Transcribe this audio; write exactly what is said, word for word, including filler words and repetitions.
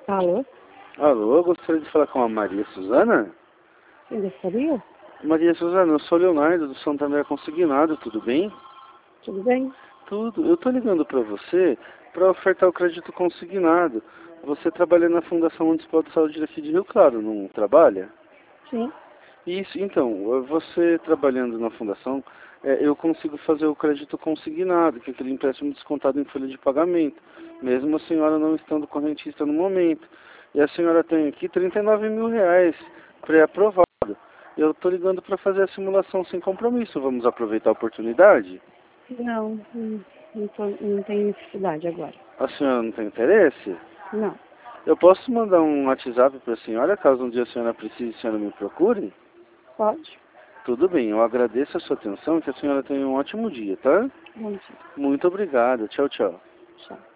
Alô? Alô, eu gostaria de falar com a Maria Suzana? Quem gostaria? Maria Suzana, eu sou Leonardo do Santander Consignado, tudo bem? Tudo bem? Tudo. Eu tô ligando para você para ofertar o crédito consignado. Você trabalha na Fundação Municipal de Saúde aqui de Rio Claro, não trabalha? Sim. Isso, então, você trabalhando na fundação, é, eu consigo fazer o crédito consignado, que é aquele empréstimo descontado em folha de pagamento, mesmo a senhora não estando correntista no momento. E a senhora tem aqui trinta e nove mil reais pré-aprovado. Eu estou ligando para fazer a simulação sem compromisso. Vamos aproveitar a oportunidade? Não, não, não, tô, não tenho necessidade agora. A senhora não tem interesse? Não. Eu posso mandar um WhatsApp para a senhora, caso um dia a senhora precise, a senhora me procure? Pode? Tudo bem, eu agradeço a sua atenção e que a senhora tenha um ótimo dia, tá? Bom dia. Muito obrigado. Tchau, tchau. Tchau.